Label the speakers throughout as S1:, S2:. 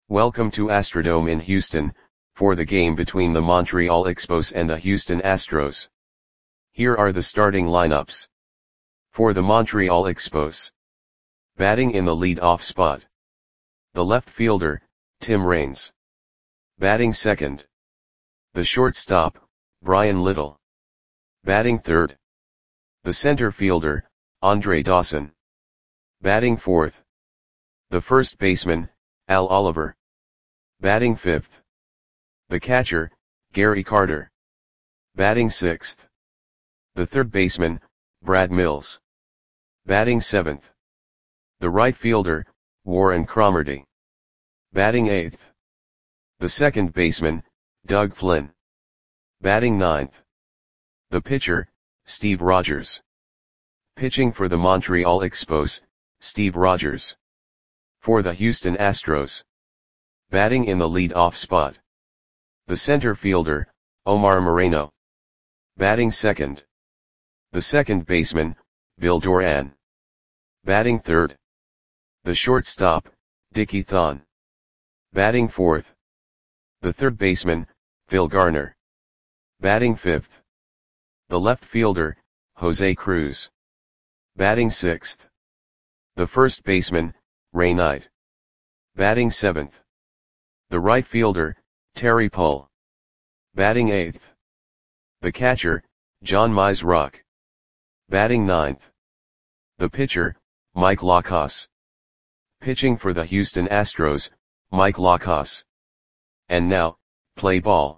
S1: Welcome to Astrodome in Houston, for the game between the Montreal Expos and the Houston Astros. Here are the starting lineups. For the Montreal Expos. Batting in the lead-off spot. The left fielder, Tim Raines. Batting second. The shortstop, Bryan Little. Batting third. The center fielder, Andre Dawson. Batting fourth. The first baseman, Al Oliver. Batting fifth. The catcher, Gary Carter. Batting sixth. The third baseman, Brad Mills. Batting seventh. The right fielder, Warren Cromartie. Batting eighth. The second baseman, Doug Flynn. Batting ninth. The pitcher, Steve Rogers. Pitching for the Montreal Expos, Steve Rogers. For the Houston Astros. Batting in the lead-off spot. The center fielder, Omar Moreno. Batting second. The second baseman, Bill Doran. Batting third. The shortstop, Dickie Thon. Batting fourth. The third baseman, Phil Garner. Batting fifth. The left fielder, Jose Cruz. Batting sixth. The first baseman, Ray Knight. Batting seventh. The right fielder, Terry Pull. Batting eighth. The catcher, John Mizrock. Batting ninth. The pitcher, Mike Lacos. Pitching for the Houston Astros, Mike Lacos. And now, play ball.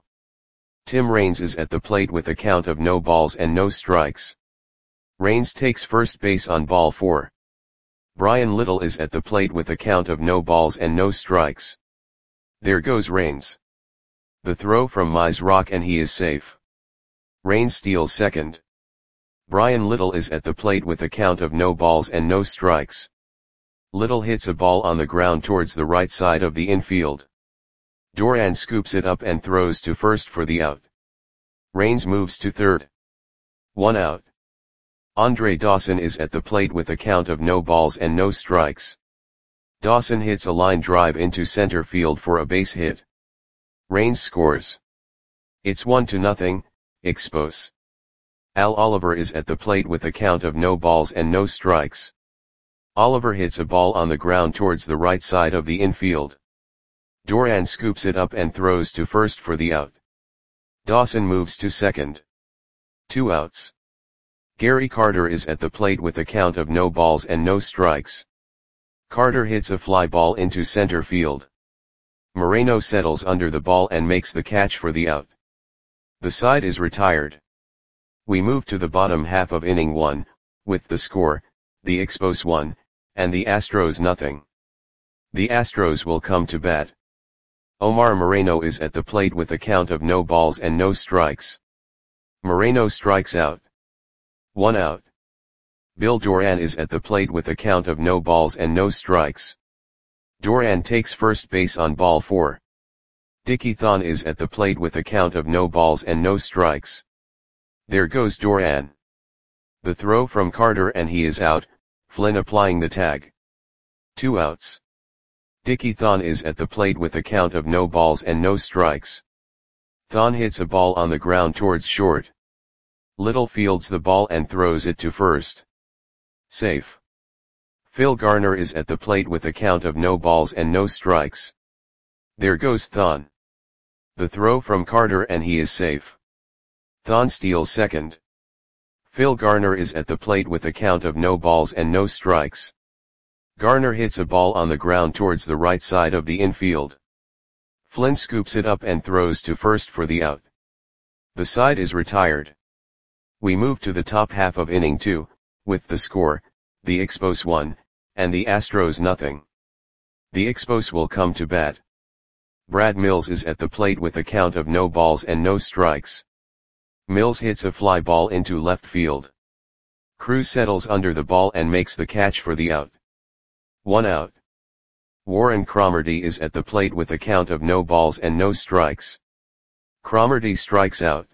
S1: Tim Raines is at the plate with a count of no balls and no strikes. Raines takes first base on ball 4. Bryan Little is at the plate with a count of no balls and no strikes. There goes Raines. The throw from Mizrock and he is safe. Raines steals second. Bryan Little is at the plate with a count of no balls and no strikes. Little hits a ball on the ground towards the right side of the infield. Doran scoops it up and throws to first for the out. Raines moves to third. 1 out. Andre Dawson is at the plate with a count of no balls and no strikes. Dawson hits a line drive into center field for a base hit. Raines scores. It's 1-0, Expos. Al Oliver is at the plate with a count of no balls and no strikes. Oliver hits a ball on the ground towards the right side of the infield. Doran scoops it up and throws to first for the out. Dawson moves to second. 2 outs. Gary Carter is at the plate with a count of no balls and no strikes. Carter hits a fly ball into center field. Moreno settles under the ball and makes the catch for the out. The side is retired. We move to the bottom half of inning 1, with the score, the Expos 1, and the Astros 0. The Astros will come to bat. Omar Moreno is at the plate with a count of no balls and no strikes. Moreno strikes out. 1 out. Bill Doran is at the plate with a count of no balls and no strikes. Doran takes first base on ball 4. Dickie Thon is at the plate with a count of no balls and no strikes. There goes Doran. The throw from Carter and he is out, Flynn applying the tag. 2 outs. Dickie Thon is at the plate with a count of no balls and no strikes. Thon hits a ball on the ground towards short. Little fields the ball and throws it to first. Safe. Phil Garner is at the plate with a count of no balls and no strikes. There goes Thon. The throw from Carter and he is safe. Thon steals second. Phil Garner is at the plate with a count of no balls and no strikes. Garner hits a ball on the ground towards the right side of the infield. Flynn scoops it up and throws to first for the out. The side is retired. We move to the top half of inning 2, with the score, the Expos 1, and the Astros 0. The Expos will come to bat. Brad Mills is at the plate with a count of no balls and no strikes. Mills hits a fly ball into left field. Cruz settles under the ball and makes the catch for the out. 1 out. Warren Cromartie is at the plate with a count of no balls and no strikes. Cromartie strikes out.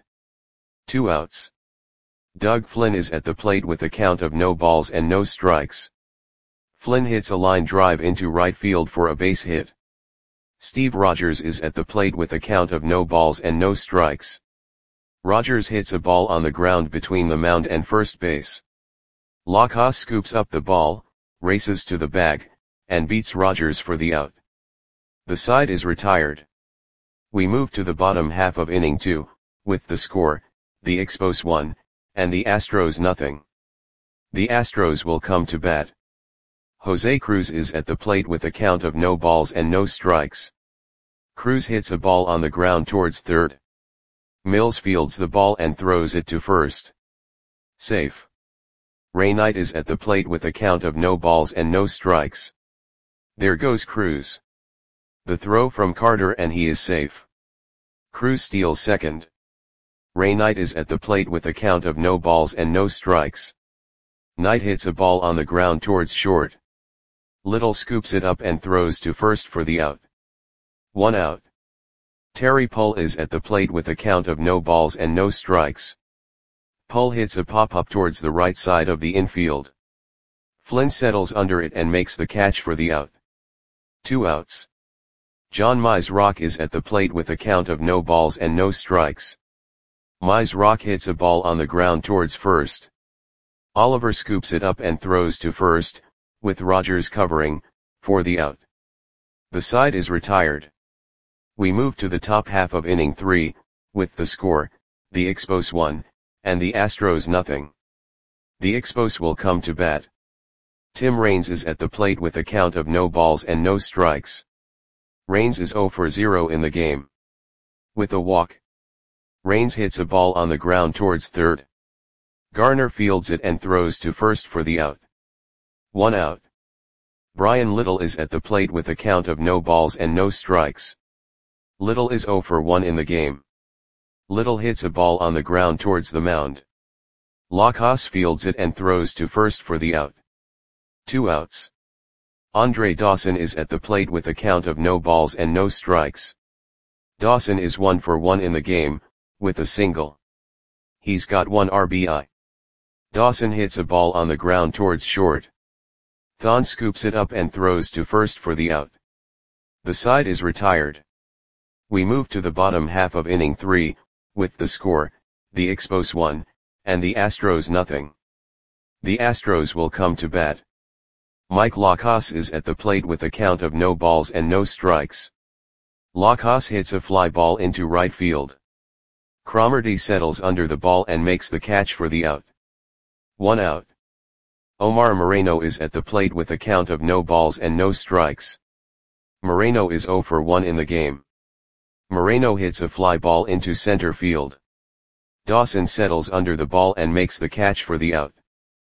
S1: 2 outs. Doug Flynn is at the plate with a count of no balls and no strikes. Flynn hits a line drive into right field for a base hit. Steve Rogers is at the plate with a count of no balls and no strikes. Rogers hits a ball on the ground between the mound and first base. Lockhart scoops up the ball, races to the bag, and beats Rogers for the out. The side is retired. We move to the bottom half of inning 2, with the score, the Expos 1, and the Astros nothing. The Astros will come to bat. Jose Cruz is at the plate with a count of no balls and no strikes. Cruz hits a ball on the ground towards third. Mills fields the ball and throws it to first. Safe. Ray Knight is at the plate with a count of no balls and no strikes. There goes Cruz. The throw from Carter and he is safe. Cruz steals second. Ray Knight is at the plate with a count of no balls and no strikes. Knight hits a ball on the ground towards short. Little scoops it up and throws to first for the out. 1 out. Terry Pull is at the plate with a count of no balls and no strikes. Pull hits a pop-up towards the right side of the infield. Flynn settles under it and makes the catch for the out. 2 outs. John Mize is at the plate with a count of no balls and no strikes. Mize hits a ball on the ground towards first. Oliver scoops it up and throws to first, with Rogers covering, for the out. The side is retired. We move to the top half of inning 3, with the score, the Expos 1, and the Astros nothing. The Expos will come to bat. Tim Raines is at the plate with a count of no balls and no strikes. Raines is 0 for 0 in the game. With a walk. Raines hits a ball on the ground towards third. Garner fields it and throws to first for the out. 1 out. Brian Little is at the plate with a count of no balls and no strikes. Little is 0 for 1 in the game. Little hits a ball on the ground towards the mound. Lockhart fields it and throws to first for the out. 2 outs. Andre Dawson is at the plate with a count of no balls and no strikes. Dawson is 1 for 1 in the game, with a single. He's got 1 RBI. Dawson hits a ball on the ground towards short. Thon scoops it up and throws to first for the out. The side is retired. We move to the bottom half of inning 3, with the score, the Expos 1, and the Astros nothing. The Astros will come to bat. Mike Lockhart is at the plate with a count of no balls and no strikes. Lockhart hits a fly ball into right field. Cromartie settles under the ball and makes the catch for the out. 1 out. Omar Moreno is at the plate with a count of no balls and no strikes. Moreno is 0 for 1 in the game. Moreno hits a fly ball into center field. Dawson settles under the ball and makes the catch for the out.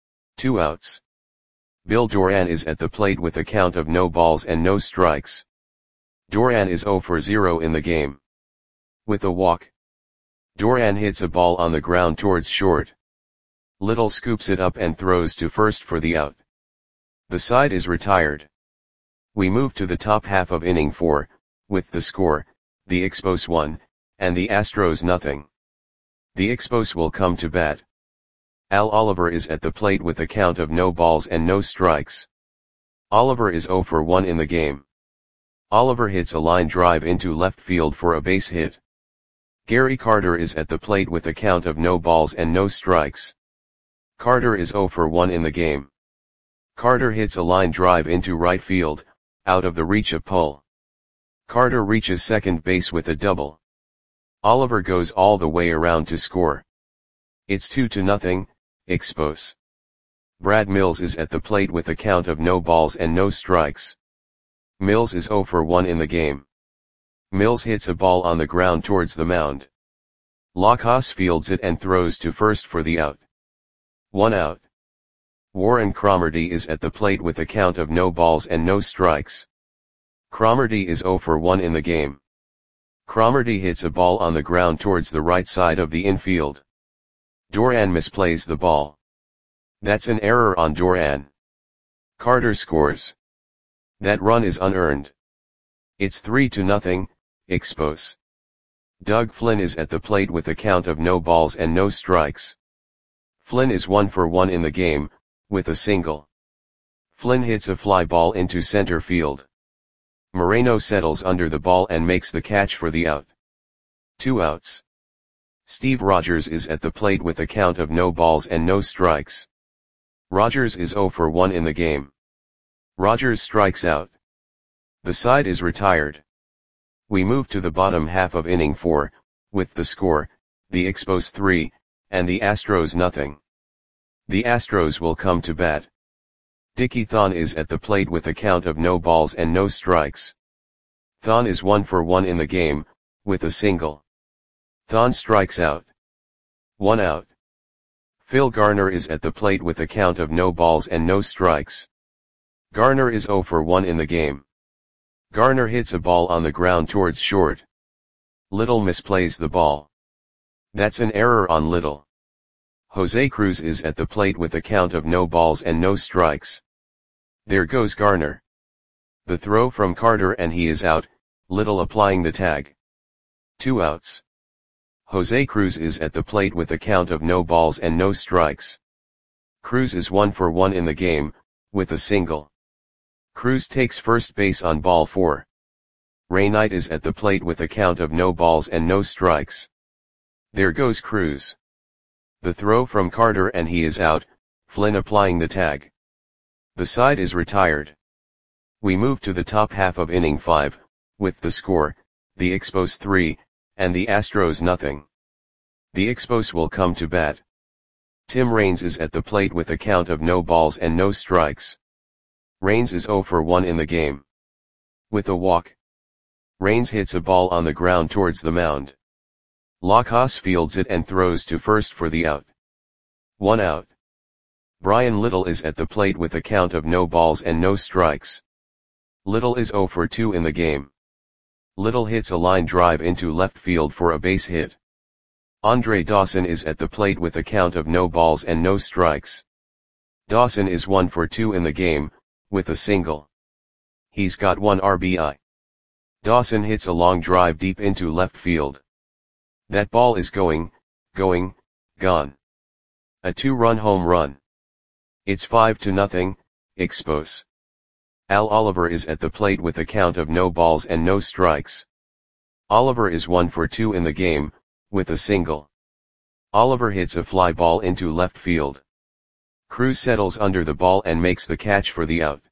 S1: 2 outs. Bill Doran is at the plate with a count of no balls and no strikes. Doran is 0 for 0 in the game. With a walk. Doran hits a ball on the ground towards short. Little scoops it up and throws to first for the out. The side is retired. We move to the top half of inning 4, with the score, the Expos 1, and the Astros nothing. The Expos will come to bat. Al Oliver is at the plate with a count of no balls and no strikes. Oliver is 0 for 1 in the game. Oliver hits a line drive into left field for a base hit. Gary Carter is at the plate with a count of no balls and no strikes. Carter is 0 for 1 in the game. Carter hits a line drive into right field, out of the reach of Pull. Carter reaches second base with a double. Oliver goes all the way around to score. It's 2-0, Expos. Brad Mills is at the plate with a count of no balls and no strikes. Mills is 0 for 1 in the game. Mills hits a ball on the ground towards the mound. Lockhart fields it and throws to first for the out. 1 out. Warren Cromartie is at the plate with a count of no balls and no strikes. Cromartie is 0 for 1 in the game. Cromartie hits a ball on the ground towards the right side of the infield. Doran misplays the ball. That's an error on Doran. Carter scores. That run is unearned. It's 3-0, Expos. Doug Flynn is at the plate with a count of no balls and no strikes. Flynn is 1 for 1 in the game, with a single. Flynn hits a fly ball into center field. Moreno settles under the ball and makes the catch for the out. 2 outs. Steve Rogers is at the plate with a count of no balls and no strikes. Rogers is 0 for 1 in the game. Rogers strikes out. The side is retired. We move to the bottom half of inning 4, with the score, the Expos 3, and the Astros nothing. The Astros will come to bat. Dickie Thon is at the plate with a count of no balls and no strikes. Thon is 1 for 1 in the game, with a single. Thon strikes out. 1 out. Phil Garner is at the plate with a count of no balls and no strikes. Garner is 0 for 1 in the game. Garner hits a ball on the ground towards short. Little misplays the ball. That's an error on Little. Jose Cruz is at the plate with a count of no balls and no strikes. There goes Garner. The throw from Carter and he is out, Little applying the tag. 2 outs. Jose Cruz is at the plate with a count of no balls and no strikes. Cruz is 1 for 1 in the game, with a single. Cruz takes first base on ball 4. Ray Knight is at the plate with a count of no balls and no strikes. There goes Cruz. The throw from Carter and he is out, Flynn applying the tag. The side is retired. We move to the top half of inning 5, with the score, the Expos 3, and the Astros nothing. The Expos will come to bat. Tim Raines is at the plate with a count of no balls and no strikes. Raines is 0 for 1 in the game. With a walk. Raines hits a ball on the ground towards the mound. Lacos fields it and throws to first for the out. 1 out. Brian Little is at the plate with a count of no balls and no strikes. Little is 0 for 2 in the game. Little hits a line drive into left field for a base hit. Andre Dawson is at the plate with a count of no balls and no strikes. Dawson is 1 for 2 in the game, with a single. He's got 1 RBI. Dawson hits a long drive deep into left field. That ball is gone. A 2-run home run. It's 5-0, Expos. Al Oliver is at the plate with a count of no balls and no strikes. Oliver is 1 for 2 in the game, with a single. Oliver hits a fly ball into left field. Cruz settles under the ball and makes the catch for the out.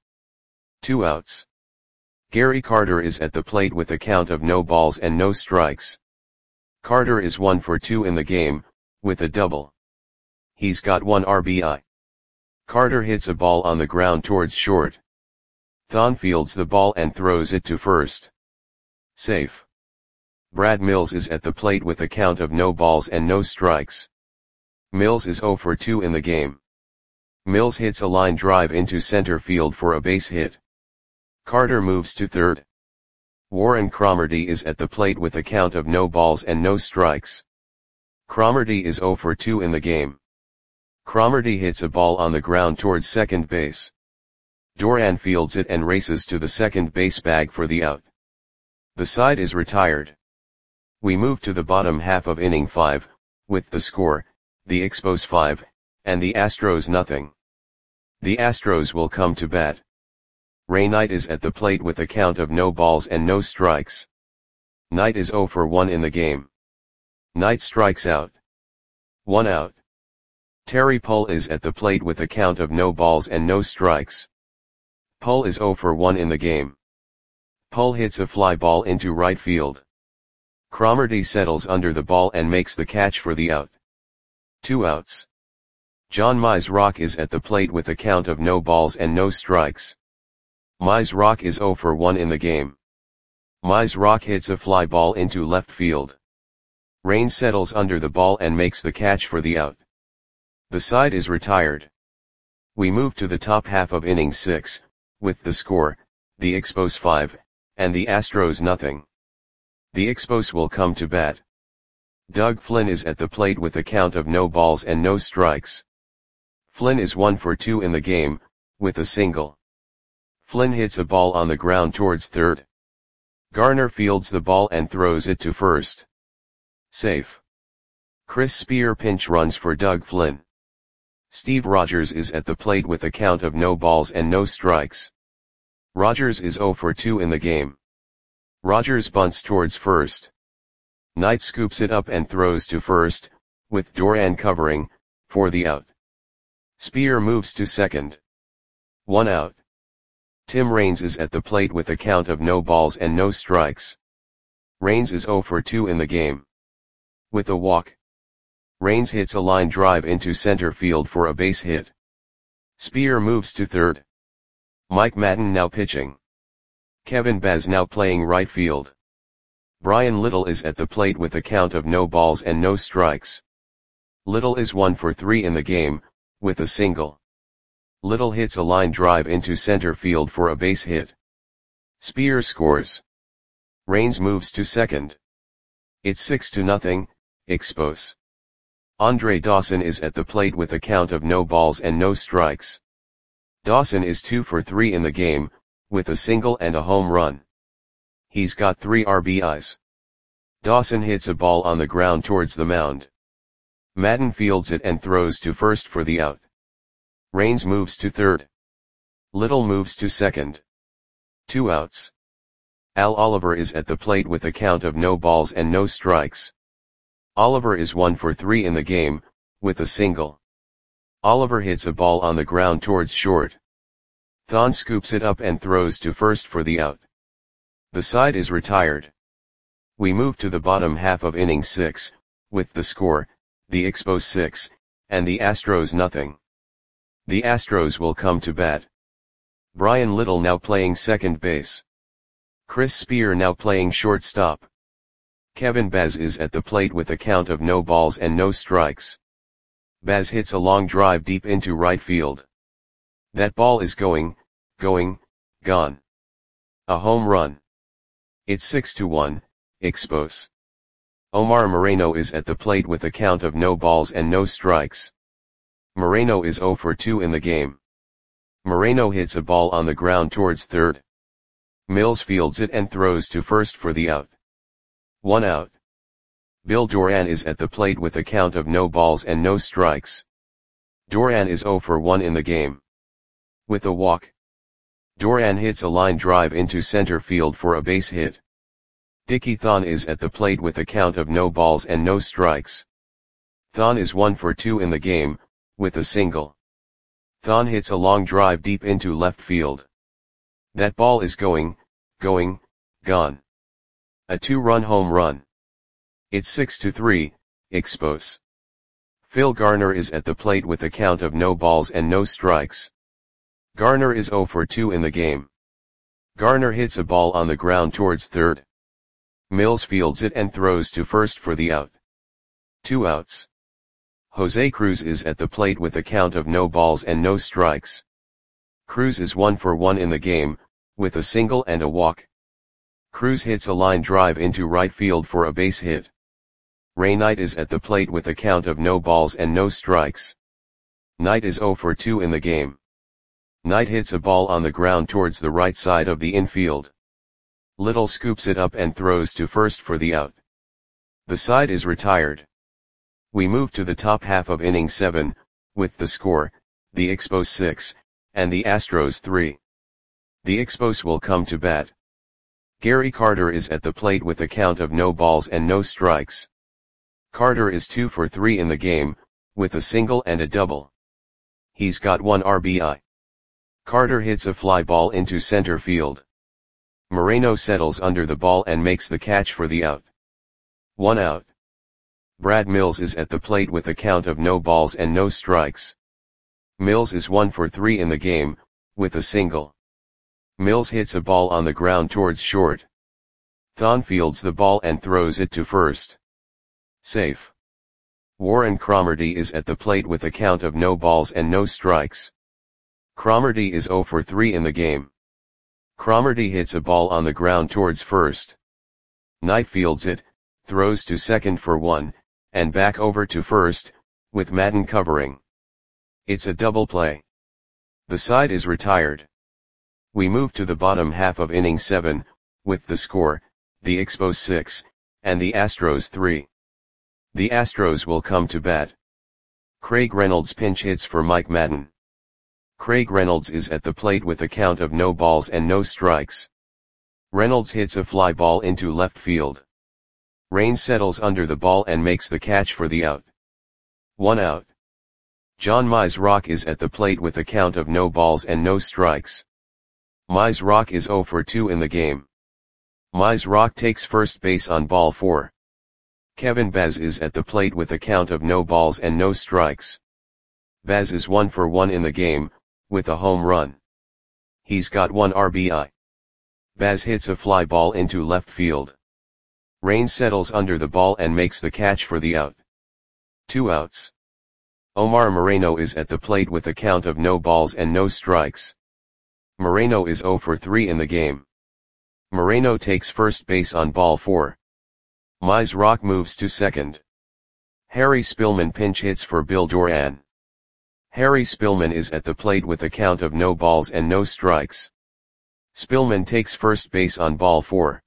S1: 2 outs. Gary Carter is at the plate with a count of no balls and no strikes. Carter is 1 for 2 in the game, with a double. He's got 1 RBI. Carter hits a ball on the ground towards short. Thon fields the ball and throws it to first. Safe. Brad Mills is at the plate with a count of no balls and no strikes. Mills is 0 for 2 in the game. Mills hits a line drive into center field for a base hit. Carter moves to third. Warren Cromartie is at the plate with a count of no balls and no strikes. Cromartie is 0 for 2 in the game. Cromartie hits a ball on the ground towards second base. Doran fields it and races to the second base bag for the out. The side is retired. We move to the bottom half of inning 5, with the score, the Expos 5, and the Astros nothing. The Astros will come to bat. Ray Knight is at the plate with a count of no balls and no strikes. Knight is 0 for 1 in the game. Knight strikes out. 1 out. Terry Pull is at the plate with a count of no balls and no strikes. Pull is 0 for 1 in the game. Pull hits a fly ball into right field. Cromartie settles under the ball and makes the catch for the out. 2 outs. John Mize is at the plate with a count of no balls and no strikes. Mize is 0 for 1 in the game. Mize hits a fly ball into left field. Raines settles under the ball and makes the catch for the out. The side is retired. We move to the top half of inning 6, with the score, the Expos 5, and the Astros nothing. The Expos will come to bat. Doug Flynn is at the plate with a count of no balls and no strikes. Flynn is 1 for 2 in the game, with a single. Flynn hits a ball on the ground towards third. Garner fields the ball and throws it to first. Safe. Chris Spear pinch runs for Doug Flynn. Steve Rogers is at the plate with a count of no balls and no strikes. Rogers is 0 for 2 in the game. Rogers bunts towards first. Knight scoops it up and throws to first, with Doran covering, for the out. Spear moves to second. 1 out. Tim Raines is at the plate with a count of no balls and no strikes. Raines is 0 for 2 in the game. With a walk. Raines hits a line drive into center field for a base hit. Spear moves to third. Mike Madden now pitching. Kevin Baz now playing right field. Brian Little is at the plate with a count of no balls and no strikes. Little is 1 for 3 in the game, with a single. Little hits a line drive into center field for a base hit. Spear scores. Raines moves to second. It's 6-0, Expos. Andre Dawson is at the plate with a count of no balls and no strikes. Dawson is 2 for 3 in the game, with a single and a home run. He's got 3 RBIs. Dawson hits a ball on the ground towards the mound. Madden fields it and throws to first for the out. Raines moves to third. Little moves to second. 2 outs. Al Oliver is at the plate with a count of no balls and no strikes. Oliver is 1 for 3 in the game, with a single. Oliver hits a ball on the ground towards short. Thon scoops it up and throws to first for the out. The side is retired. We move to the bottom half of inning 6, with the score, the Expos 6, and the Astros nothing. The Astros will come to bat. Brian Little now playing second base. Chris Spear now playing shortstop. Kevin Baz is at the plate with a count of no balls and no strikes. Baz hits a long drive deep into right field. That ball is going, gone. A home run. It's 6-1, Expos. Omar Moreno is at the plate with a count of no balls and no strikes. Moreno is 0 for 2 in the game. Moreno hits a ball on the ground towards third. Mills fields it and throws to first for the out. 1 out. Bill Doran is at the plate with a count of no balls and no strikes. Doran is 0 for 1 in the game. With a walk. Doran hits a line drive into center field for a base hit. Dickie Thon is at the plate with a count of no balls and no strikes. Thon is 1 for 2 in the game, with a single. Thon hits a long drive deep into left field. That ball is going, gone. A 2-run home run. It's 6-3, Expos. Phil Garner is at the plate with a count of no balls and no strikes. Garner is 0 for 2 in the game. Garner hits a ball on the ground towards third. Mills fields it and throws to first for the out. 2 outs. Jose Cruz is at the plate with a count of no balls and no strikes. Cruz is 1 for 1 in the game, with a single and a walk. Cruz hits a line drive into right field for a base hit. Ray Knight is at the plate with a count of no balls and no strikes. Knight is 0 for 2 in the game. Knight hits a ball on the ground towards the right side of the infield. Little scoops it up and throws to first for the out. The side is retired. We move to the top half of inning 7, with the score, the Expos 6, and the Astros 3. The Expos will come to bat. Gary Carter is at the plate with a count of no balls and no strikes. Carter is 2 for 3 in the game, with a single and a double. He's got 1 RBI. Carter hits a fly ball into center field. Moreno settles under the ball and makes the catch for the out. 1 out. Brad Mills is at the plate with a count of no balls and no strikes. Mills is 1 for 3 in the game, with a single. Mills hits a ball on the ground towards short. Thon fields the ball and throws it to first. Safe. Warren Cromartie is at the plate with a count of no balls and no strikes. Cromartie is 0 for 3 in the game. Cromartie hits a ball on the ground towards first. Knight fields it, throws to second for 1, and back over to first, with Madden covering. It's a double play. The side is retired. We move to the bottom half of inning 7, with the score, the Expos 6, and the Astros 3. The Astros will come to bat. Craig Reynolds pinch hits for Mike Madden. Craig Reynolds is at the plate with a count of no balls and no strikes. Reynolds hits a fly ball into left field. Raines settles under the ball and makes the catch for the out. 1 out. John Mize is at the plate with a count of no balls and no strikes. Mize is 0 for 2 in the game. Mize takes first base on ball 4. Kevin Baz is at the plate with a count of no balls and no strikes. Baz is 1 for 1 in the game, with a home run. He's got 1 RBI. Baz hits a fly ball into left field. Raines settles under the ball and makes the catch for the out. 2 outs. Omar Moreno is at the plate with a count of no balls and no strikes. Moreno is 0 for 3 in the game. Moreno takes first base on ball 4. Mize moves to second. Harry Spillman pinch hits for Bill Doran. Harry Spillman is at the plate with a count of no balls and no strikes. Spillman takes first base on ball 4.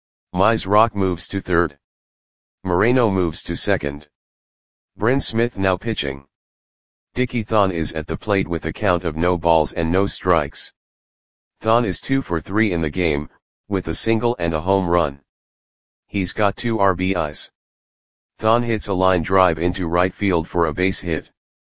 S1: Mize moves to third. Moreno moves to second. Bryn Smith now pitching. Dickie Thon is at the plate with a count of no balls and no strikes. Thon is 2 for 3 in the game, with a single and a home run. He's got 2 RBIs. Thon hits a line drive into right field for a base hit.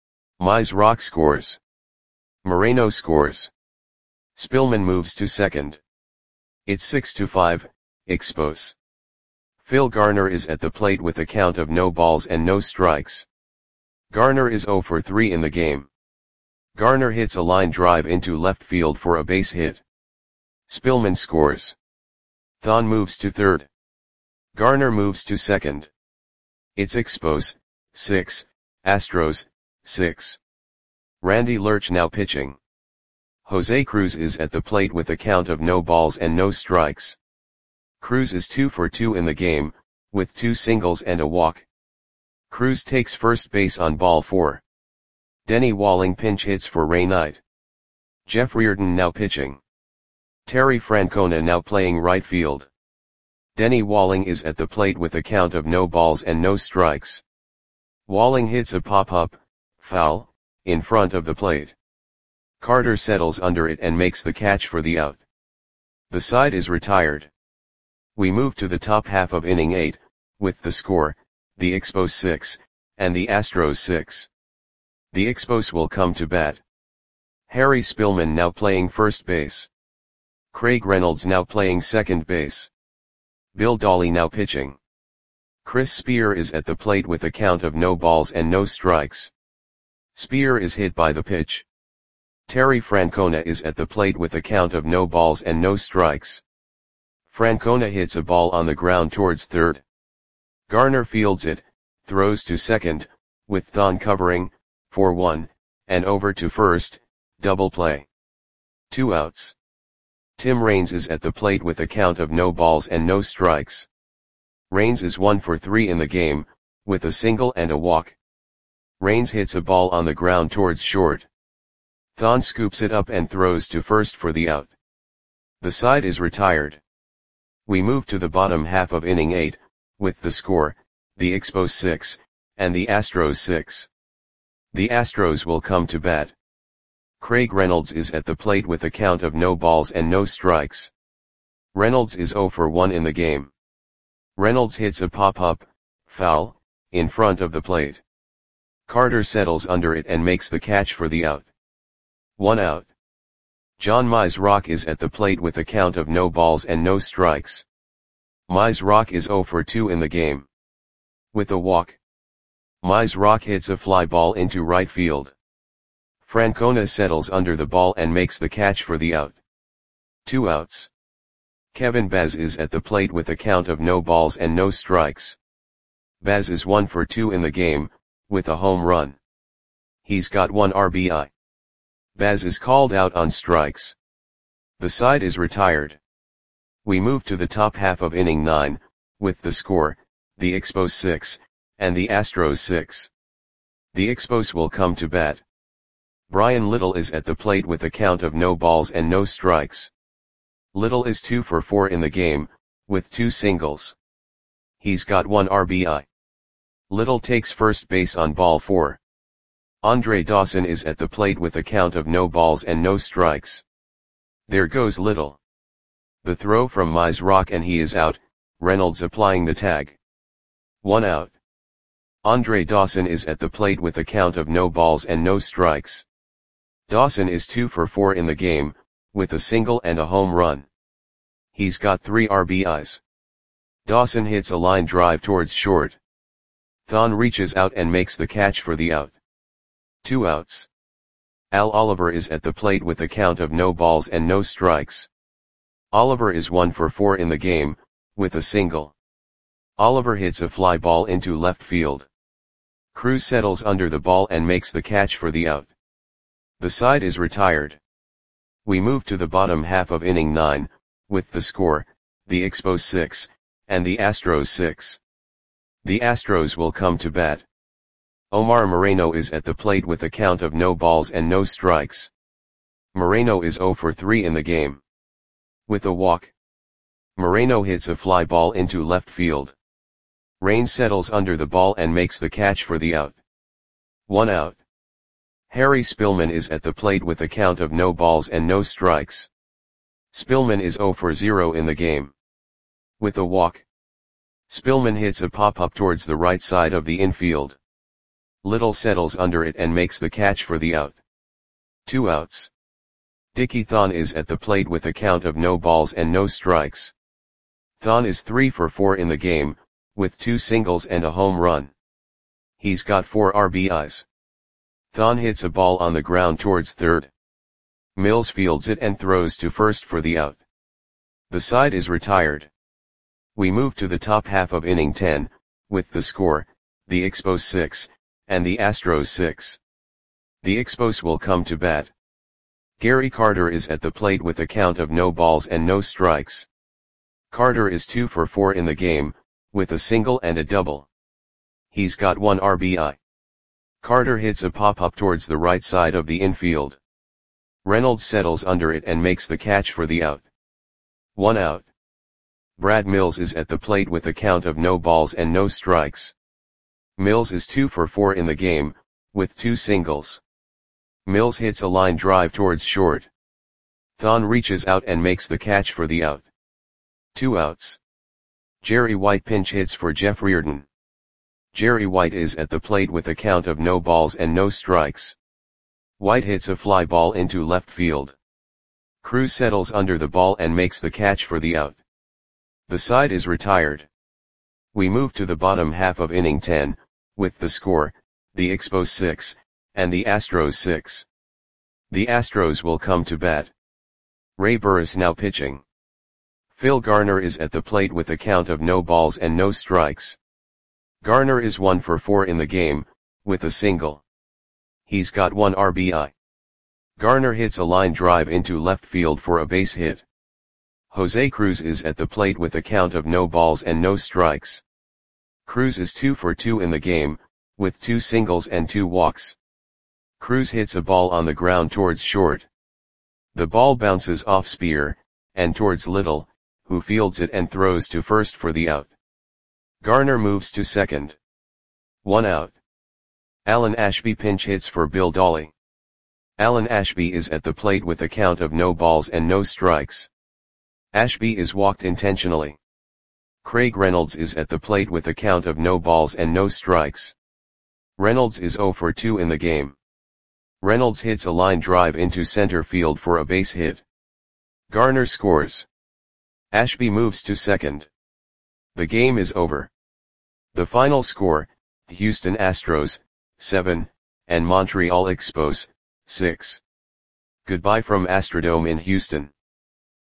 S1: Mize scores. Moreno scores. Spillman moves to second. It's 6-5, Expos. Phil Garner is at the plate with a count of no balls and no strikes. Garner is 0 for 3 in the game. Garner hits a line drive into left field for a base hit. Spillman scores. Thon moves to third. Garner moves to second. It's Expos, 6, Astros, 6. Randy Lerch now pitching. Jose Cruz is at the plate with a count of no balls and no strikes. Cruz is 2 for 2 in the game, with 2 singles and a walk. Cruz takes first base on ball 4. Denny Walling pinch hits for Ray Knight. Jeff Reardon now pitching. Terry Francona now playing right field. Denny Walling is at the plate with a count of no balls and no strikes. Walling hits a pop-up, foul, in front of the plate. Carter settles under it and makes the catch for the out. The side is retired. We move to the top half of inning 8, with the score, the Expos 6, and the Astros 6. The Expos will come to bat. Harry Spillman now playing first base. Craig Reynolds now playing second base. Bill Dolly now pitching. Chris Spear is at the plate with a count of no balls and no strikes. Spear is hit by the pitch. Terry Francona is at the plate with a count of no balls and no strikes. Francona hits a ball on the ground towards third. Garner fields it, throws to second, with Thon covering, 4-1, and over to first, double play. 2 outs. Tim Raines is at the plate with a count of no balls and no strikes. Raines is 1 for 3 in the game, with a single and a walk. Raines hits a ball on the ground towards short. Thon scoops it up and throws to first for the out. The side is retired. We move to the bottom half of inning 8, with the score, the Expos 6, and the Astros 6. The Astros will come to bat. Craig Reynolds is at the plate with a count of no balls and no strikes. Reynolds is 0 for 1 in the game. Reynolds hits a pop-up, foul, in front of the plate. Carter settles under it and makes the catch for the out. 1 out. John Mize is at the plate with a count of no balls and no strikes. Mize is 0 for 2 in the game. With a walk. Mize hits a fly ball into right field. Francona settles under the ball and makes the catch for the out. 2 outs. Kevin Baz is at the plate with a count of no balls and no strikes. Baz is 1 for 2 in the game, with a home run. He's got 1 RBI. Baz is called out on strikes. The side is retired. We move to the top half of inning 9, with the score, the Expos 6, and the Astros 6. The Expos will come to bat. Brian Little is at the plate with a count of no balls and no strikes. Little is 2 for 4 in the game, with 2 singles. He's got 1 RBI. Little takes first base on ball 4. Andre Dawson is at the plate with a count of no balls and no strikes. There goes Little. The throw from Mize Rock and he is out, Reynolds applying the tag. 1 out. Andre Dawson is at the plate with a count of no balls and no strikes. Dawson is 2 for 4 in the game, with a single and a home run. He's got 3 RBIs. Dawson hits a line drive towards short. Thon reaches out and makes the catch for the out. 2 outs. Al Oliver is at the plate with a count of no balls and no strikes. Oliver is 1 for 4 in the game, with a single. Oliver hits a fly ball into left field. Cruz settles under the ball and makes the catch for the out. The side is retired. We move to the bottom half of inning 9, with the score, the Expos 6, and the Astros 6. The Astros will come to bat. Omar Moreno is at the plate with a count of no balls and no strikes. Moreno is 0 for 3 in the game. With a walk. Moreno hits a fly ball into left field. Raines settles under the ball and makes the catch for the out. 1 out. Harry Spillman is at the plate with a count of no balls and no strikes. Spillman is 0 for 0 in the game. With a walk. Spillman hits a pop-up towards the right side of the infield. Little settles under it and makes the catch for the out. 2 outs. Dickie Thon is at the plate with a count of no balls and no strikes. Thon is 3 for 4 in the game, with 2 singles and a home run. He's got 4 RBIs. Thon hits a ball on the ground towards third. Mills fields it and throws to first for the out. The side is retired. We move to the top half of inning 10, with the score, the Expos 6, and the Astros 6. The Expos will come to bat. Gary Carter is at the plate with a count of no balls and no strikes. Carter is 2 for 4 in the game, with a single and a double. He's got 1 RBI. Carter hits a pop-up towards the right side of the infield. Reynolds settles under it and makes the catch for the out. 1 out. Brad Mills is at the plate with a count of no balls and no strikes. Mills is 2 for 4 in the game, with 2 singles. Mills hits a line drive towards short. Thon reaches out and makes the catch for the out. 2 outs. Jerry White pinch hits for Jeff Reardon. Jerry White is at the plate with a count of no balls and no strikes. White hits a fly ball into left field. Cruz settles under the ball and makes the catch for the out. The side is retired. We move to the bottom half of inning 10, with the score, the Expos 6, and the Astros 6. The Astros will come to bat. Ray Burris now pitching. Phil Garner is at the plate with a count of no balls and no strikes. Garner is 1 for 4 in the game, with a single. He's got 1 RBI. Garner hits a line drive into left field for a base hit. Jose Cruz is at the plate with a count of no balls and no strikes. Cruz is 2 for 2 in the game, with 2 singles and 2 walks. Cruz hits a ball on the ground towards short. The ball bounces off Spear, and towards Little, who fields it and throws to first for the out. Garner moves to second. 1 out. Alan Ashby pinch hits for Bill Dolly. Alan Ashby is at the plate with a count of no balls and no strikes. Ashby is walked intentionally. Craig Reynolds is at the plate with a count of no balls and no strikes. Reynolds is 0 for 2 in the game. Reynolds hits a line drive into center field for a base hit. Garner scores. Ashby moves to second. The game is over. The final score, Houston Astros, 7, and Montreal Expos, 6. Goodbye from Astrodome in Houston.